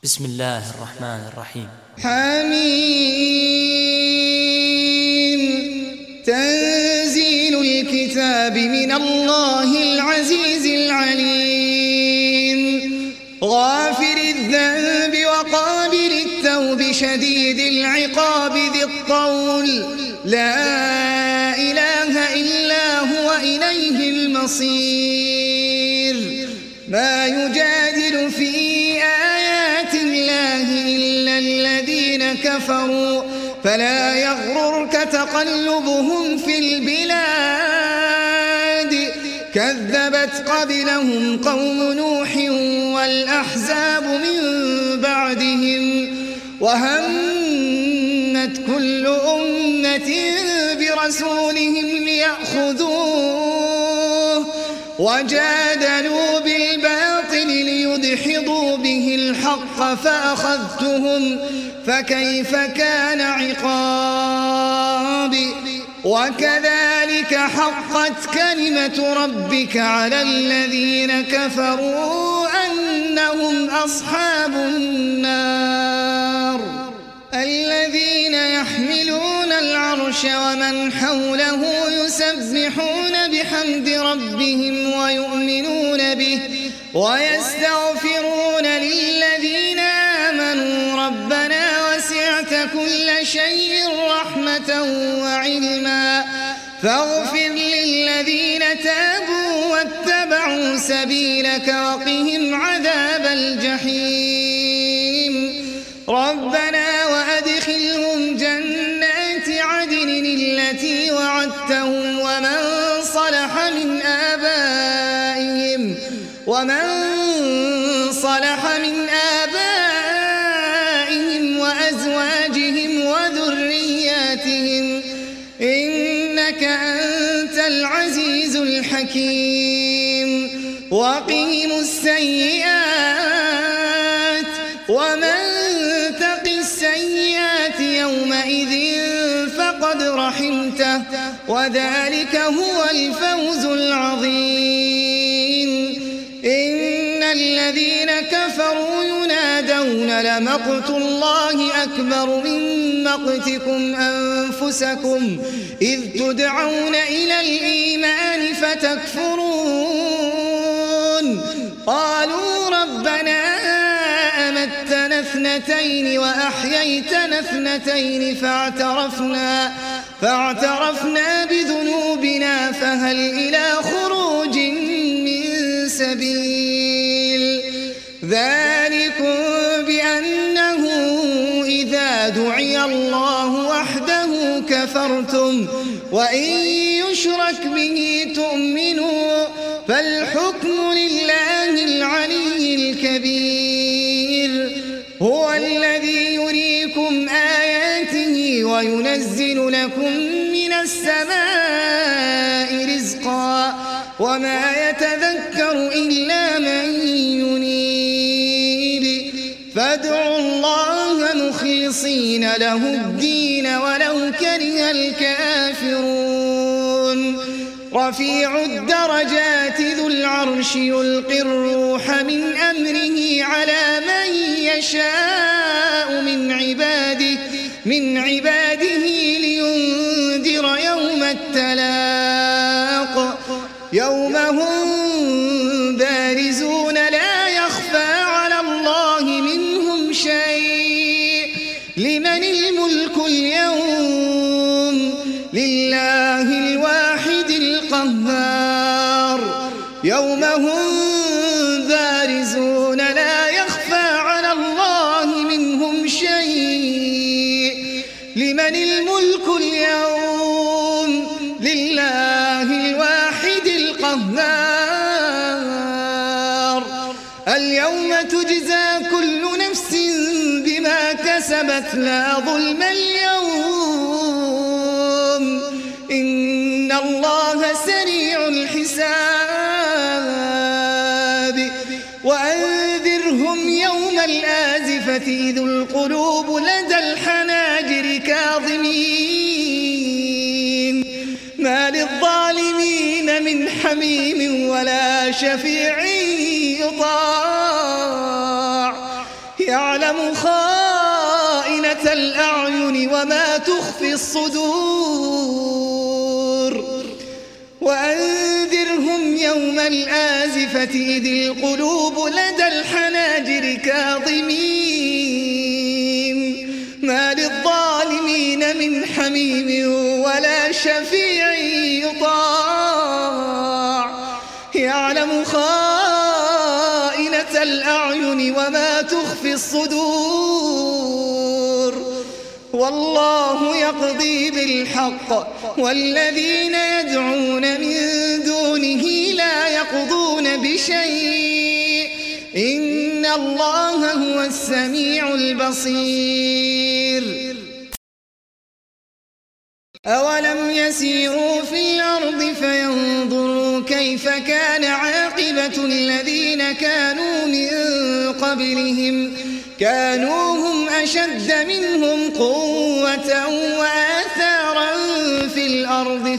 بسم الله الرحمن الرحيم. حميم. تنزيل الكتاب من الله العزيز العليم، غافر الذنب وقابل التوب شديد العقاب ذي الطول، لا إله إلا هو إليه المصير. ما يجادل في آيات الله إلا الذين كفروا، فلا يغررك تقلبهم في البلاد. كذبت قبلهم قوم نوح والأحزاب من بعدهم، وهمت كل أمة برسولهم ليأخذوه، وجادلوا بالباطل ليدحضوا به الحق فأخذتهم، فكيف كان عقاب. وكذلك حقت كلمة ربك على الذين كفروا أنهم أصحاب النار. الذين يحملون العرش ومن حوله يسبحون بحمد ربهم ويؤمنون به ويستغفرون للذين آمنوا ربنا وسعت كل شيء رحمة وعلما فاغفر للذين تابوا واتبعوا سبيلك وقهم عذاب الجحيم. ربنا وأدخلهم جنات عدن التي وعدتهم ومن صلح من آبائهم وأزواجهم وذرياتهم إنك أنت العزيز الحكيم. وقهم السيئات ومن تق السيئات يومئذ فقد رحمته وذلك هو الفوز العظيم. إن الذين كفروا ينادون لمقت الله أكبر من مقتكم أنفسكم إذ تدعون إلى الإيمان فتكفرون. قالوا ربنا أمتنا اثنتين وأحييتنا اثنتين فاعترفنا بذنوبنا فهل إلى خروج من سبيل. ذلكم بأنه إذا دعي الله وحده كفرتم وإن يشرك به تؤمنوا فالحكم لله العلي الكبير. هو الذي يريكم آياته وينزل لكم من السماء رزقا وما يتذكر إلا من ينيب. فادعوا الله مخلصين له الدين ولو كره الكافرون. رفيع الدرجات ذو العرش يلقي الروح من أمره على من يشاء من عباده لينذر يوم التلاق يوم هم بارزون لا يخفى على الله منهم شيء. لمن الملك اليوم؟ لله الواحد القهار. يوم هم بارزون لا يخفى على الله منهم شيء. لمن الملك اليوم؟ لله الواحد القهار. اليوم تجزى كل نفس بما كسبت لا ظلم اليوم إن الله سريع الحساب. وأنذرهم يوم الآزفة إذ القلوب لدى الحناجر كاظمين ما للظالمين من حميم ولا شفيع يطاع. يعلم يعلم خائنة الأعين وما تخفي الصدور وأنذرهم يوم الآزفة إذ القلوب لدى الحناجر كاظمين ما للظالمين من حميم ولا شفيع يطاع يعلم خائنة الأعين وما تخفي الصدور والله يقضي بالحق والذين يدعون من دونه لا يقضون بشيء إن الله هو السميع البصير أولم يسيروا في الأرض فينظروا كيف كان عاقبة الذين كانوا من قبلهم كانوا هم أشد منهم قوة وآثارا في الأرض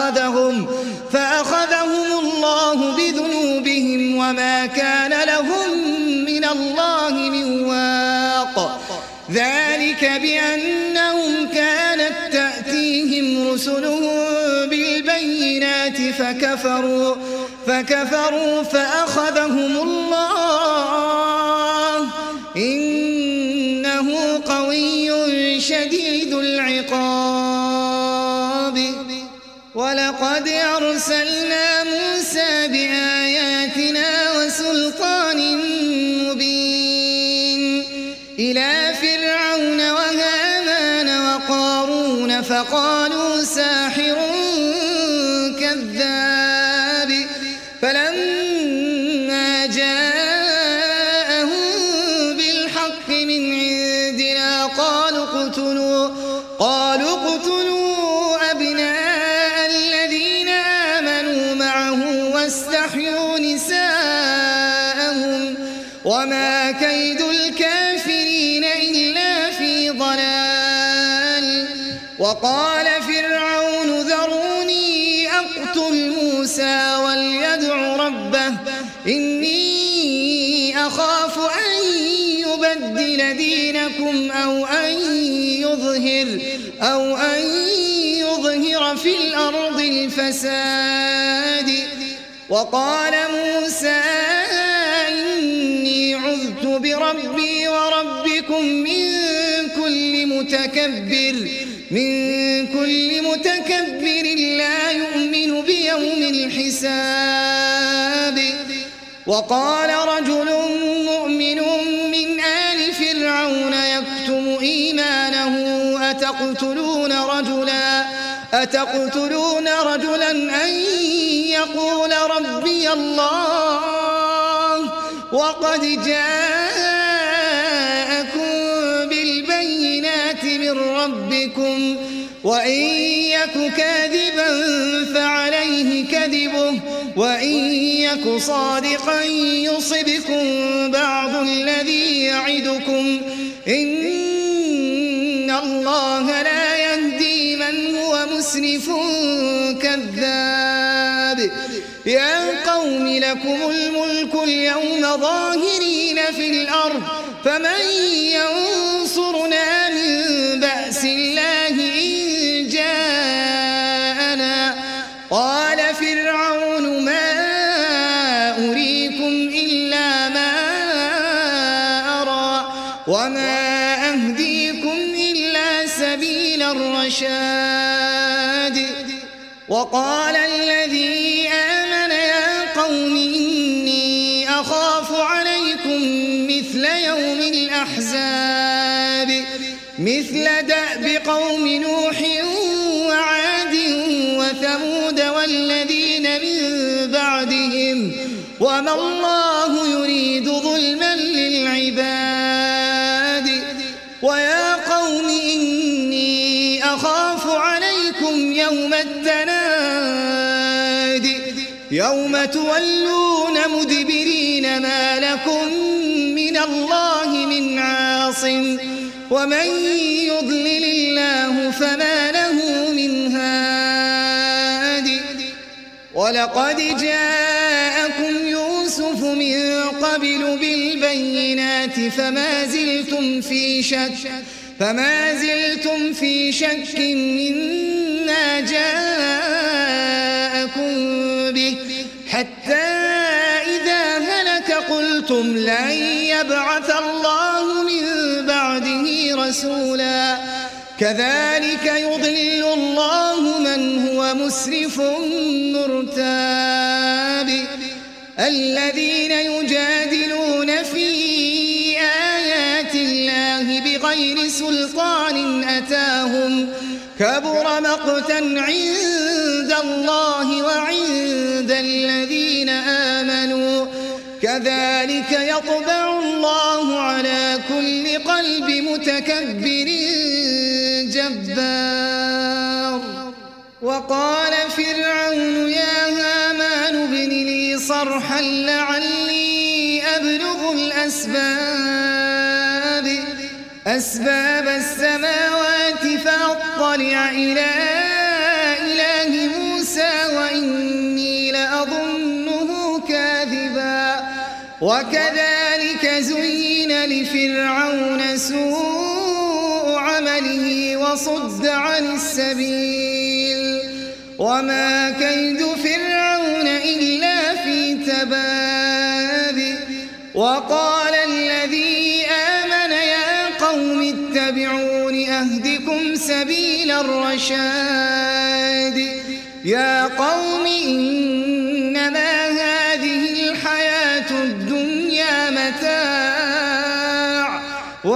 فأخذهم الله بذنوبهم وما كان لهم من الله من واق ذلك بأنهم كانت تأتيهم رسلهم بالبينات فكفروا فأخذهم الله إنه قوي شديد العقاب ولقد أرسلنا موسى بآياتنا وسلطان مبين إلى فرعون وهامان وقارون فقالوا ساحر كذاب فلما جاءهم بالحق من عندنا قالوا اقتلوا أبناء الذين آمنوا معه واستحيوا نساءهم وما كيد الكافرين إلا في ضلال وقال فرعون ذروني أقتل موسى وليدع ربه إني أخاف أن يبدل دينكم أو أن يظهر في الأرض الفساد وقال موسى إني عذت بربي وربكم من كل متكبر لا يؤمن بيوم الحساب وقال رجل مؤمن من آل فرعون يكتم إيمانه أتقتلون رجلا أن يقول ربي الله وقد جاءكم بالبينات من ربكم وإن يك كاذبا فعليه كذبه وإن يك صادقا يصبكم بعض الذي يعدكم إن الله لا يهدي من هو مسرف كذاب يا قوم لكم الملك اليوم ظاهرين في الأرض فمن ينصرنا من بأس الله إن جاءنا قال فرعون ما أريكم إلا ما أرى وما أهديكم إلا سبيل الرشاد وقال الذي آمن يا قوم إني أخاف عليكم مثل يوم الأحزاب مثل دأب قوم نوح وعاد وثمود والذين من بعدهم وما الله يريد ظلما للعباد ويا قوم إني أخاف عليكم يوم التناد يوم تولون مدبرين ما لكم من الله من عاصم ومن يضلل الله فما له من هاد ولقد جاءكم يوسف يوسف من قبل بالبينات فما زلتم في شك مما جاءكم به حتى إذا هلك قلتم لن يبعث الله من بعده رسولا كذلك يضل الله من هو مسرف مرتاب الذين يجادلون في آيات الله بغير سلطان أتاهم كبر مقتا عند الله وعند الذين آمنوا كذلك يطبع الله على كل قلب متكبر جبار وقال فرعون يا هامان ابن لي صرحا لعلي أبلغ أسباب السماوات فأطلع إلى إله موسى وإني لأظنه كاذبا وكذلك زين لفرعون سوء عمله وصد عن السبيل وما كيد فرعون إلا في تباب وقال الذي آمن يا قوم اتبعون أهدكم سبيل الرشاد يا قوم إنما هذه الحياة الدنيا متاع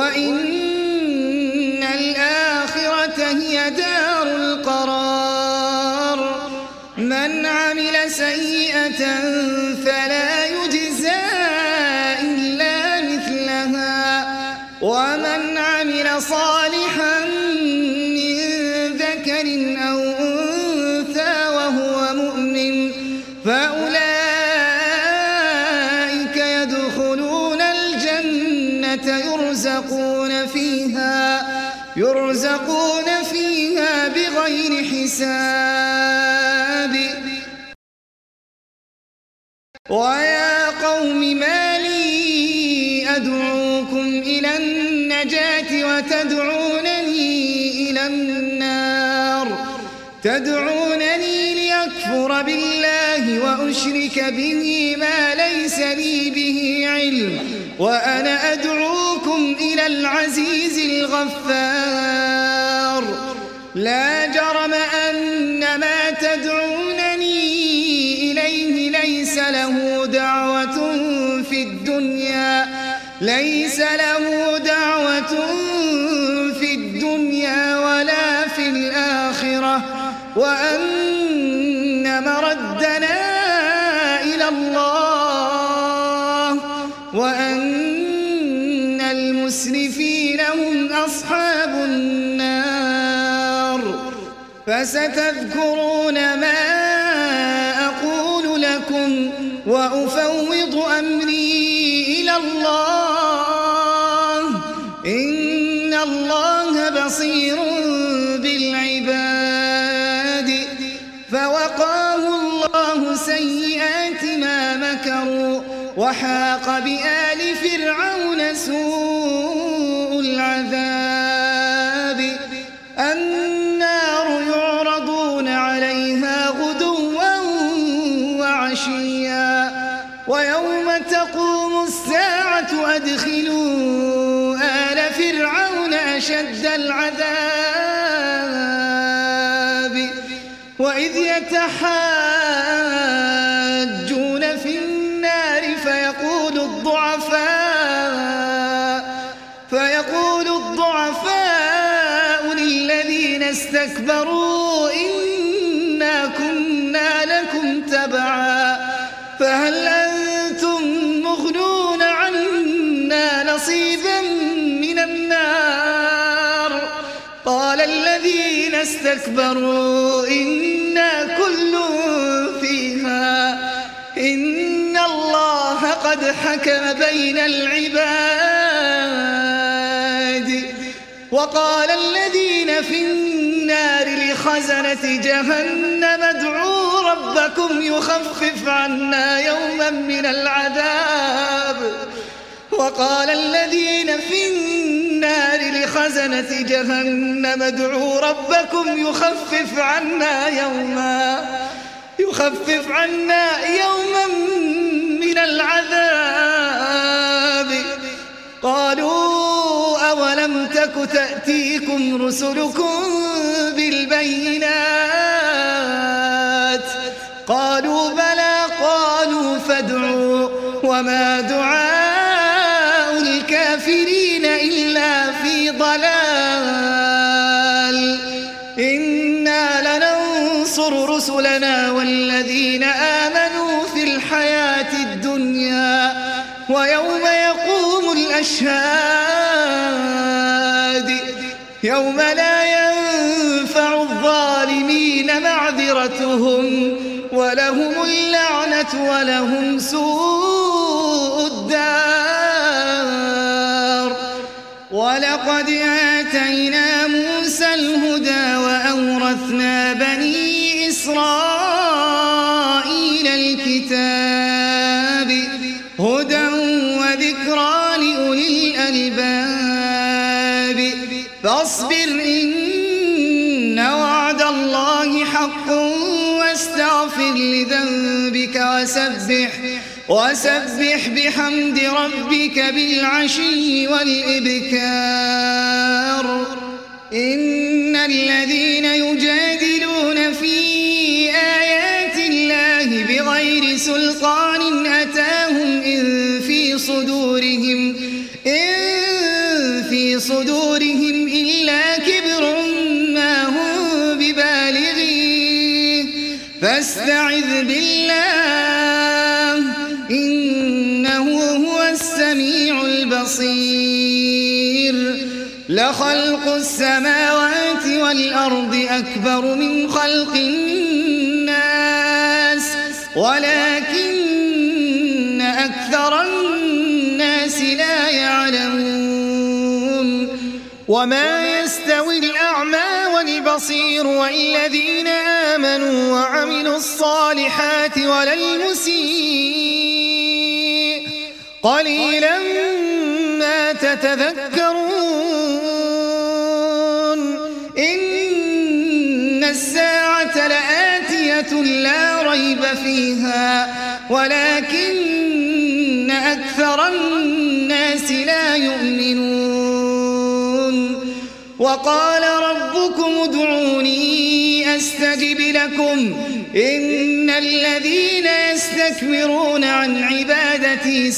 وإن الآخرة هي دار القرار من عمل سيئة فلا يجزى إلا مثلها ومن عمل صالحا من ذكر أو أنثى وهو مؤمن فأولئك يدخلون الجنة يرزقون فيها بغير حساب ويا قوم ما لي أدعوكم إلى النجاة وتدعونني إلى النار تدعونني ليكفر بالله وأشرك به ما ليس لي به علم وأنا أدعوكم إلى العزيز الغفار لا جرم أن ما تدعونني إليه ليس له دعوة في الدنيا ولا في الآخرة وأن مردنا إلى الله وأن المسرفين هم أصحاب النار فستذكرون ما أقول لكم وأفوض أمري إلى الله إن الله بصير بالعباد فوقاه الله سيئات ما مكروا وحاق بآل فرعون سوء العذاب النار يعرضون عليها غدوا وعشيا ويوم تقوم الساعة أدخلوا آل فرعون أشد العذاب وإذ يتحاجون في النار فيقول الضعفاء للذين استكبروا إنا كنا لكم تبعا فهل أنتم مغنون عنا نصيبا من النار قال الذين استكبروا إنا كل فيها إن الله قد حكم بين العباد وقال الذين في النار لخزنة جهنم ادعوا ربكم يخفف عنا يوما من العذاب وقال الذين في النار لخزنة جهنم ادعوا ربكم يخفف عنا يوما من العذاب قالوا أولم تك تأتيكم رسلكم بالبينات قالوا بلى قالوا فادعوا وما دعاء الكافرين إلا في ضلال إنا لننصر رسلنا والذين آمنوا في الحياة الدنيا ويوم يقوم الأشهاد يوم لا ينفع الظالمين معذرتهم ولهم اللعنة ولهم سوء الدار ولقد آتينا موسى الهدى وأورثنا بني إسرائيل الكتاب هدى وذكرى لأولي الألباب فاصبر إن وعد الله حق واستغفر لذنبك وسبح بحمد ربك بالعشي والإبكار إن الذين يجادلون في آيات الله بغير سلطان أتاهم إن في صدورهم إلا كبر ما هم ببالغيه فاستعذ بالله إنه هو السميع البصير لخلق السماوات والأرض أكبر من خلق الناس ولكن أكثر الناس لا يعلمون وما يستوي الأعمى والبصير والذين آمنوا وعملوا الصالحات ولا المسيء قليلا ما تتذكرون إن الساعة لآتية لا ريب فيها ولكن أكثر الناس لا يؤمنون وقال ربكم ادعوني أستجب لكم إن الذين يستكبرون عن عبادتي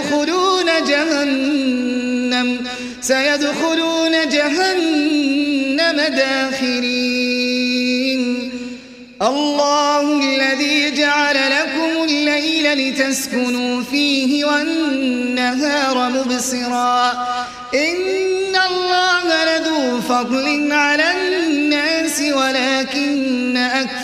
سيدخلون جهنم داخرين الله الذي جعل لكم الليل لتسكنوا فيه والنهار مبصرا إن الله لذو فضل على الناس ولكن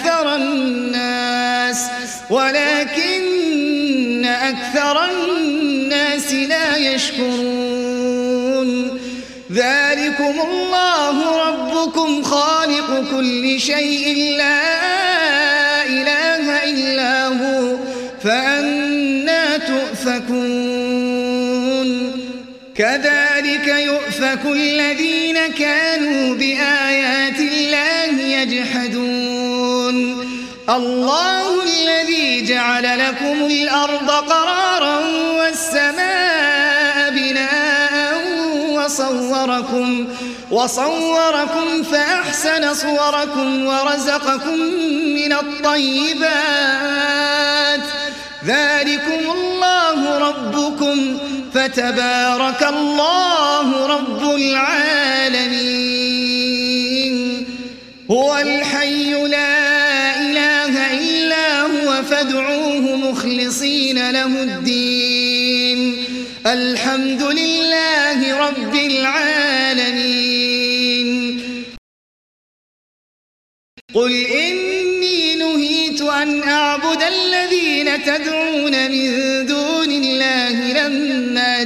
أكثر الناس لا يشكرون ذلكم الله ربكم خالق كل شيء لا إله إلا هو فأنى تؤفكون كذلك يؤفك الذين كانوا بآيات الله يجحدون الله الذي جعل لكم الأرض قرارا والسماء بناء وصوركم فأحسن صوركم ورزقكم من الطيبات ذلكم الله ربكم فتبارك الله رب العالمين هو الحي لا إله إلا هو فادعوه مخلصين له الدين الحمد لله رب العالمين قل إني نهيت أن أعبد الذين تدعون من دون الله لما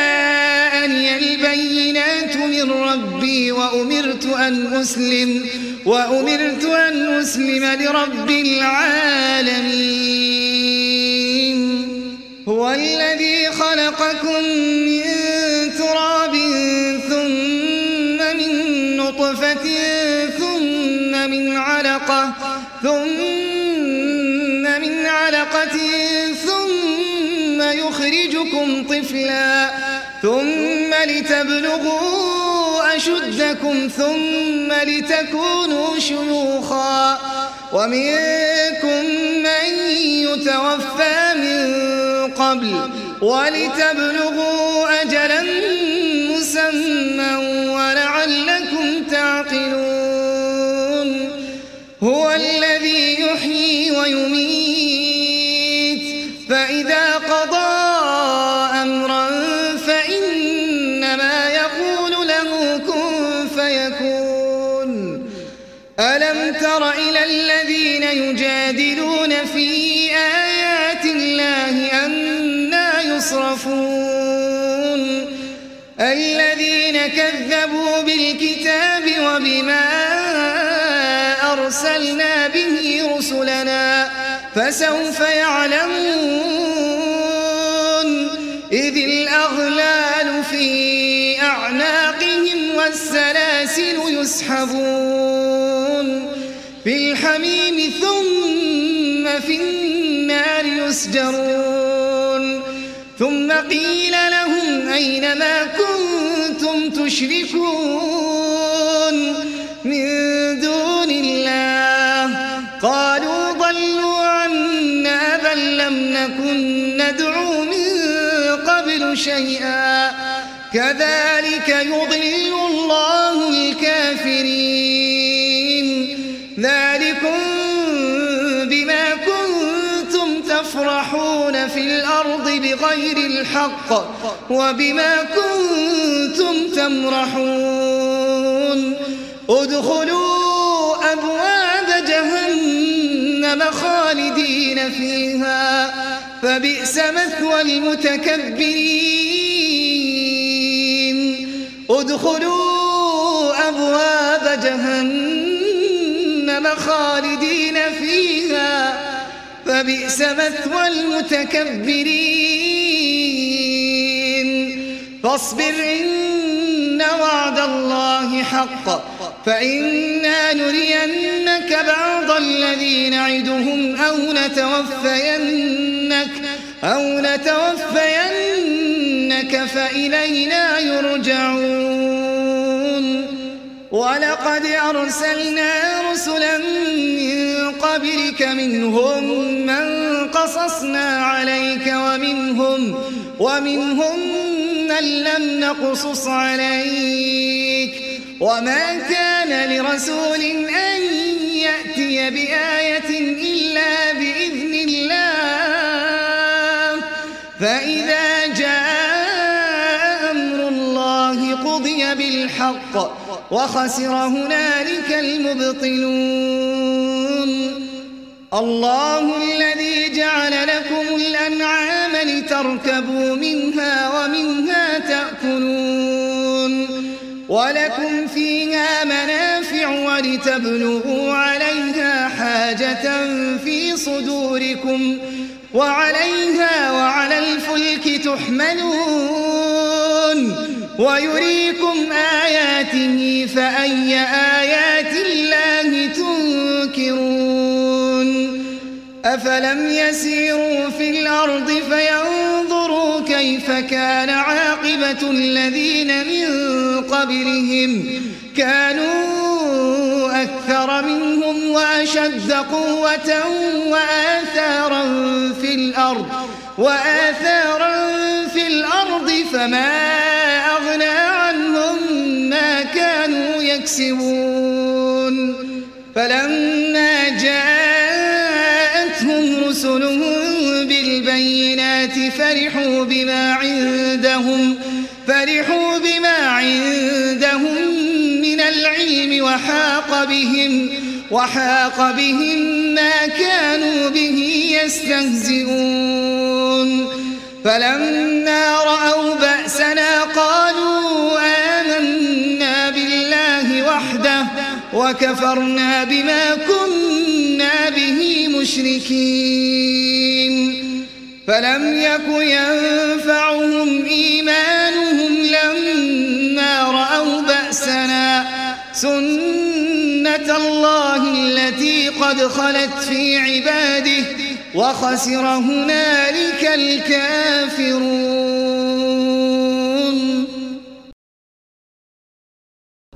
جاءني البينات من ربي وأمرت وأمرت أن أسلم لرب العالمين. هو الذي خلقكم من تراب ثم من نطفة ثم من علقة ثم يخرجكم طفلا ثم لتبلغوا أشدكم ثم لتكونوا شيوخا ومنكم من يتوفى من قبل ولتبلغوا أجلا مسمى ولعلكم تعقلون. هو الذي يحيي ويميت فإذا قضى أمرا فإنما يقول له كن فيكون. ألم تر إلى الذين يجادلون في آيات الله أنى يصرفون الذين كذبوا بالكتاب وبما أرسلنا به رسلنا فسوف يعلمون إذ الأغلال في أعناقهم والسلاسل يسحبون في الحميم ثم في النار يسجرون ثم قيل لهم أين ما كنتم تشركون من دون الله قالوا ضلوا عنا بل لم نكن ندعو من قبل شيئا كذلك يضل الله الكافرين. ذلكم بما كنتم تفرحون في الأرض بغير الحق وبما كنتم تمرحون. ادخلوا أبواب جهنم خالدين فيها فبئس مثوى المتكبرين. ادخلوا أبواب جهنم خالدين فيها فبئس مثوى المتكبرين. فاصبر إن وعد الله حق فإنا نرينك بعض الذي نعدهم أو نتوفينك فإلينا يرجعون. ولقد أرسلنا رسلا من قبلك منهم من قصصنا عليك ومنهم من لم نقصص عليك وما كان لرسول أن يأتي بآية إلا بإذن الله فإذا جاء أمر الله قضي بالحق وخسر هنالك المبطلون. الله الذي جعل لكم الأنعام لتركبوا منها ومنها تأكلون ولكم فيها منافع ولتبلغوا عليها حاجة في صدوركم وعليها وعلى الفلك تحملون ويريكم آياته فأي آيات الله تنكرون. أفلم يسيروا في الأرض فينظروا كيف كان عاقبة الذين من قبلهم كانوا أكثر منهم وأشد قوة وآثارا في الأرض فما أغنى عنهم ما كانوا يكسبون. فلما جاءتهم رسلهم بالبينات فرحوا بما عندهم من العلم وحاق بهم ما كانوا به يستهزئون. فلما رأوا بأسنا قالوا آمنا بالله وحده وكفرنا بما كنا به مشركين فلم يك ينفعهم إيمانهم لما رأوا بأسنا سنة الله التي قد خلت في عباده وخسر هنالك الكافرون.